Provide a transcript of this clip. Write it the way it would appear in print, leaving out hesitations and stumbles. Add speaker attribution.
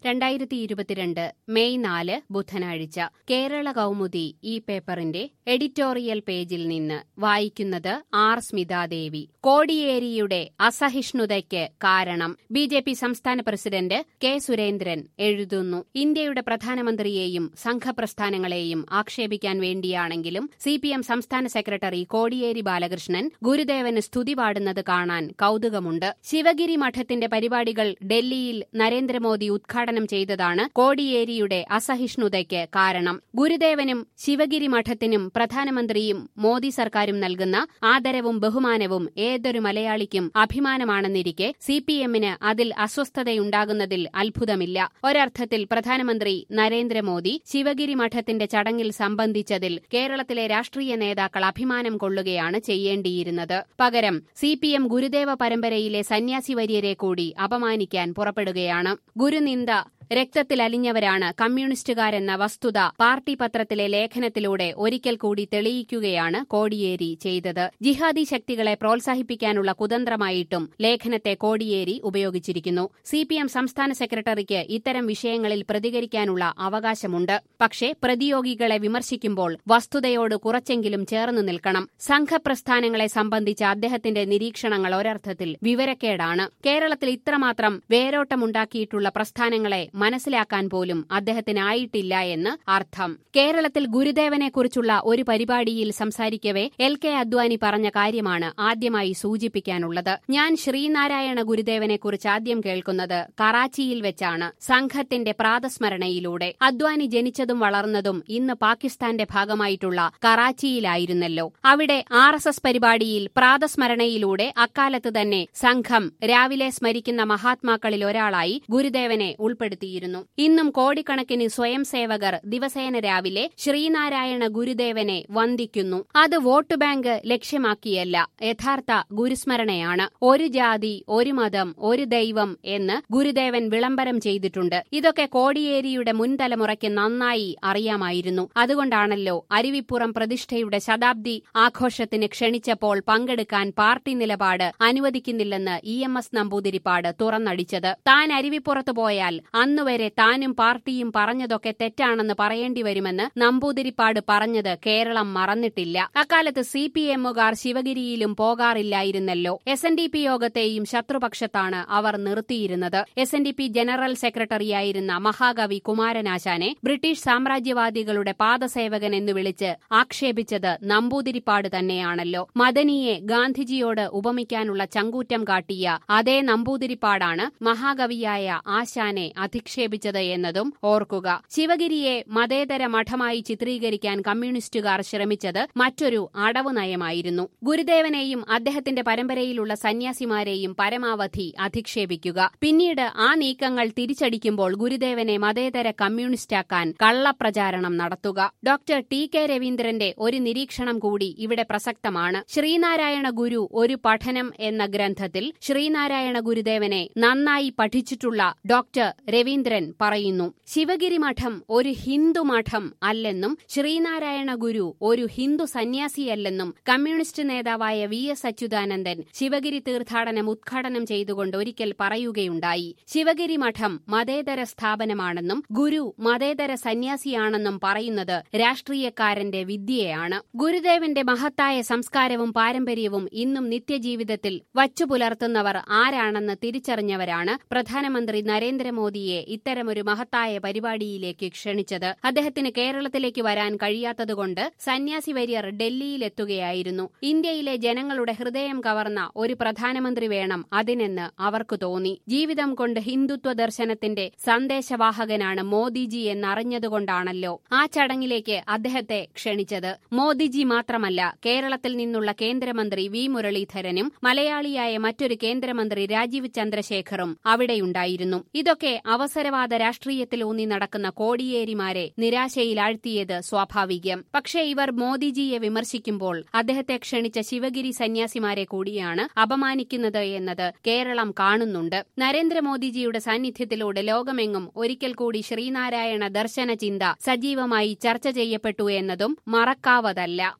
Speaker 1: 2022 May 4 ബുധനാഴ്ച കേരള കൗമുദി ഈ പേപ്പറിന്റെ എഡിറ്റോറിയൽ പേജിൽ നിന്ന് വായിക്കുന്നത് ആർ സ്മിതാദേവി. കോടിയേരിയുടെ അസഹിഷ്ണുതയ്ക്ക് കാരണം ബിജെപി സംസ്ഥാന പ്രസിഡന്റ് കെ സുരേന്ദ്രൻ എഴുതുന്നു. ഇന്ത്യയുടെ പ്രധാനമന്ത്രിയെയും സംഘപ്രസ്ഥാനങ്ങളെയും ആക്ഷേപിക്കാൻ വേണ്ടിയാണെങ്കിലും സിപിഎം സംസ്ഥാന സെക്രട്ടറി കോടിയേരി ബാലകൃഷ്ണൻ ഗുരുദേവന് സ്തുതി പാടുന്നത് കാണാൻ കൗതുകമുണ്ട്. ശിവഗിരി മഠത്തിന്റെ പരിപാടികൾ ഡൽഹിയിൽ നരേന്ദ്രമോദി ഉദ്ഘാടനം ചെയ്തതാണ് കോടിയേരിയുടെ അസഹിഷ്ണുതയ്ക്ക് കാരണം. ഗുരുദേവനും ശിവഗിരി മഠത്തിനും പ്രധാനമന്ത്രിയും മോദി സർക്കാരും നൽകുന്ന ആദരവും ബഹുമാനവും ഏതൊരു മലയാളിക്കും അഭിമാനമാണെന്നിരിക്കെ സിപിഎമ്മിന് അതിൽ അസ്വസ്ഥതയുണ്ടാകുന്നതിൽ അത്ഭുതമില്ല. ഒരർത്ഥത്തിൽ പ്രധാനമന്ത്രി നരേന്ദ്രമോദി ശിവഗിരി മഠത്തിന്റെ ചടങ്ങിൽ സംബന്ധിച്ചതിൽ കേരളത്തിലെ രാഷ്ട്രീയ നേതാക്കൾ അഭിമാനം കൊള്ളുകയാണ് ചെയ്യേണ്ടിയിരുന്നത്. പകരം സിപിഎം ഗുരുദേവ പരമ്പരയിലെ സന്യാസി വര്യരെ കൂടി അപമാനിക്കാൻ പുറപ്പെടുകയാണ്. ഗുരുനിന്ദ രക്തത്തിലലിഞ്ഞവരാണ് കമ്മ്യൂണിസ്റ്റുകാരെന്ന വസ്തുത പാർട്ടി പത്രത്തിലെ ലേഖനത്തിലൂടെ ഒരിക്കൽ കൂടി തെളിയിക്കുകയാണ് കോടിയേരി ചെയ്തത്. ജിഹാദി ശക്തികളെ പ്രോത്സാഹിപ്പിക്കാനുള്ള കുതന്ത്രമായിട്ടും ലേഖനത്തെ കോടിയേരി ഉപയോഗിച്ചിരിക്കുന്നു. സിപിഎം സംസ്ഥാന സെക്രട്ടറിക്ക് ഇത്തരം വിഷയങ്ങളിൽ പ്രതികരിക്കാനുള്ള അവകാശമുണ്ട്. പക്ഷേ പ്രതിയോഗികളെ വിമർശിക്കുമ്പോൾ വസ്തുതയോട് കുറച്ചെങ്കിലും ചേർന്നു നിൽക്കണം. സംഘപ്രസ്ഥാനങ്ങളെ സംബന്ധിച്ച അദ്ദേഹത്തിന്റെ നിരീക്ഷണങ്ങൾ ഒരർത്ഥത്തിൽ വിവരക്കേടാണ്. കേരളത്തിൽ ഇത്രമാത്രം വേരോട്ടമുണ്ടാക്കിയിട്ടുള്ള പ്രസ്ഥാനങ്ങളെ മനസ്സിലാക്കാൻ പോലും അദ്ദേഹത്തിനായിട്ടില്ല എന്ന് അർത്ഥം. കേരളത്തിൽ ഗുരുദേവനെക്കുറിച്ചുള്ള ഒരു പരിപാടിയിൽ സംസാരിക്കവേ എൽ.കെ. അദ്വാനി പറഞ്ഞ കാര്യമാണ് ആദ്യമായി സൂചിപ്പിക്കാനുള്ളത്. ഞാൻ ശ്രീനാരായണ ഗുരുദേവനെക്കുറിച്ച് ആദ്യം കേൾക്കുന്നത് കറാച്ചിയിൽ വെച്ചാണ്, സംഘത്തിന്റെ പ്രാതസ്മരണയിലൂടെ. അദ്വാനി ജനിച്ചതും വളർന്നതും ഇന്ന് പാകിസ്ഥാന്റെ ഭാഗമായിട്ടുള്ള കറാച്ചിയിലായിരുന്നല്ലോ. അവിടെ RSS പരിപാടിയിൽ പ്രാതസ്മരണയിലൂടെ അക്കാലത്ത് തന്നെ സംഘം രാവിലെ സ്മരിക്കുന്ന മഹാത്മാക്കളിൽ ഒരാളായി ഗുരുദേവനെ ഉൾപ്പെടുത്തിയിരുന്നു. ഇന്നും കോടിക്കണക്കിന് സ്വയം സേവകർ ദിവസേന രാവിലെ ശ്രീനാരായണ ഗുരുദേവനെ വന്ദിക്കുന്നു. അത് വോട്ട് ബാങ്ക് ലക്ഷ്യമാക്കിയല്ല, യഥാർത്ഥ ഗുരുസ്മരണയാണ്. ഒരു ജാതി, ഒരു മതം, ഒരു ദൈവം എന്ന് ഗുരുദേവൻ വിളംബരം ചെയ്തിട്ടുണ്ട്. ഇതൊക്കെ കോടിയേരിയുടെ മുൻതലമുറയ്ക്ക് നന്നായി അറിയാമായിരുന്നു. അതുകൊണ്ടാണല്ലോ അരുവിപ്പുറം പ്രതിഷ്ഠയുടെ ശതാബ്ദി ആഘോഷത്തിന് ക്ഷണിച്ചപ്പോൾ പങ്കെടുക്കാൻ പാർട്ടി നിലപാട് അനുവദിക്കുന്നില്ലെന്ന് EMS നമ്പൂതിരിപ്പാട് തുറന്നടിച്ചത്. താൻ അരുവിപ്പുറത്ത് പോയാൽ അന്നുവരെ താനും പാർട്ടിയും പറഞ്ഞതൊക്കെ തെറ്റാണെന്ന് പറയേണ്ടി വരുമെന്ന് നമ്പൂതിരിപ്പാട് പറഞ്ഞത് കേരളം മറന്നിട്ടില്ല. അക്കാലത്ത് CPM-കാർ ശിവഗിരിയിലും പോകാറില്ലായിരുന്നല്ലോ. SNDP യോഗത്തെയും ശത്രുപക്ഷത്താണ് അവർ നിർത്തിയിരുന്നത്. SNDP ജനറൽ സെക്രട്ടറിയായിരുന്ന മഹാകവി കുമാരനാശാനെ ബ്രിട്ടീഷ് സാമ്രാജ്യവാദികളുടെ പാദസേവകൻ എന്ന് വിളിച്ച് ആക്ഷേപിച്ചത് നമ്പൂതിരിപ്പാട് തന്നെയാണല്ലോ. മദനിയെ ഗാന്ധിജിയോട് ഉപമിക്കാനുള്ള ചങ്കൂറ്റം കാട്ടിയ അതേ നമ്പൂതിരിപ്പാടാണ് മഹാകവിയായ ആശാനെ അധിക്ഷേപിച്ചത് എന്നതും ഓർക്കുക. ശിവഗിരിയെ മതേതര മഠമായി ചിത്രീകരിക്കാൻ കമ്മ്യൂണിസ്റ്റുകാർ ശ്രമിച്ചത് മറ്റൊരു അടവ് നയമായിരുന്നു. ഗുരുദേവനെയും അദ്ദേഹത്തിന്റെ പരമ്പരയിലുള്ള സന്യാസിമാരെയും പരമാവധി അധിക്ഷേപിക്കുക. പിന്നീട് ആ നീക്കങ്ങൾ തിരിച്ചടിക്കുമ്പോൾ ഗുരുദേവനെ മതേതര കമ്മ്യൂണിസ്റ്റാക്കാൻ കള്ളപ്രചാരണം നടത്തുക. Doctor T.K. രവീന്ദ്രന്റെ ഒരു നിരീക്ഷണം കൂടി ഇവിടെ പ്രസക്തമാണ്. ശ്രീനാരായണ ഗുരു ഒരു പഠനം എന്ന ഗ്രന്ഥത്തിൽ ശ്രീനാരായണ ഗുരുദേവനെ നന്നായി പഠിച്ചിട്ടുള്ള ഡോക്ടർ രവീന്ദ്രൻ പറയുന്നു, ശിവഗിരി മഠം ഒരു ഹിന്ദു മഠം അല്ലെന്നും ശ്രീനാരായണ ഗുരു ഒരു ഹിന്ദു സന്യാസിയല്ലെന്നും കമ്മ്യൂണിസ്റ്റ് നേതാവായ VS അച്യുതാനന്ദൻ ശിവഗിരി തീർത്ഥാടനം ഉദ്ഘാടനം ചെയ്തുകൊണ്ട് ഒരിക്കൽ പറയുകയുണ്ടായി. ശിവഗിരി മഠം മതേതര സ്ഥാപനമാണെന്നും ഗുരു മതേതര സന്യാസിയാണെന്നും പറയുന്നത് രാഷ്ട്രീയക്കാരന്റെ വിദ്യയാണ്. ഗുരുദേവന്റെ മഹത്തായ സംസ്കാരവും പാരമ്പര്യവും ഇന്നും നിത്യജീവിതത്തിൽ വച്ചുപുലർത്തുന്നവർ ആരാണെന്ന് തിരിച്ചറിഞ്ഞവരാണ് പ്രധാനമന്ത്രി നരേന്ദ്രമോദിയെ ഇത്തരമൊരു മഹത്തായ പരിപാടിയിലേക്ക് ക്ഷണിച്ചത്. അദ്ദേഹത്തിന് കേരളത്തിലേക്ക് വരാൻ കഴിയാത്തതുകൊണ്ട് സന്യാസി വര്യർ ഡൽഹിയിലെത്തുകയായിരുന്നു. ഇന്ത്യയിലെ ജനങ്ങളുടെ ഹൃദയം കവർന്ന ഒരു പ്രധാനമന്ത്രി വേണം അതിനെന്ന് അവർക്ക് തോന്നി. ജീവിതം കൊണ്ട് ഹിന്ദുത്വ ദർശനത്തിന്റെ സന്ദേശവാഹകനാണ് മോദിജി എന്നറിഞ്ഞതുകൊണ്ടാണല്ലോ ആ ചടങ്ങിലേക്ക് അദ്ദേഹത്തെ ക്ഷണിച്ചത്. മോദിജി മാത്രമല്ല, കേരളത്തിൽ നിന്നുള്ള കേന്ദ്രമന്ത്രി V. മുരളീധരനും മലയാളിയായ മറ്റൊരു കേന്ദ്രമന്ത്രി രാജീവ് ചന്ദ്രശേഖറും അവിടെയുണ്ടായിരുന്നു. ഇതൊക്കെ അവസരവാദ രാഷ്ട്രീയത്തിലൂന്നി നടക്കുന്ന കോടിയേരിമാരെ നിരാശയിലാഴ്ത്തിയത് സ്വാഭാവികം. പക്ഷേ ഇവർ മോദിജിയെ വിമർശിക്കുമ്പോൾ അദ്ദേഹത്തെ ക്ഷണിച്ച ശിവഗിരി സന്യാസിമാരെ കൂടിയാണ് അപമാനിക്കുന്നത് എന്നത് കേരളം കാണുന്നുണ്ട്. നരേന്ദ്രമോദിജിയുടെ സാന്നിധ്യത്തിലൂടെ ലോകമെങ്ങും ഒരിക്കൽ കൂടി ശ്രീനാരായണ ദർശന ചിന്ത സജീവമായി ചർച്ച ചെയ്യപ്പെട്ടു എന്നതും മറക്കാവതല്ല.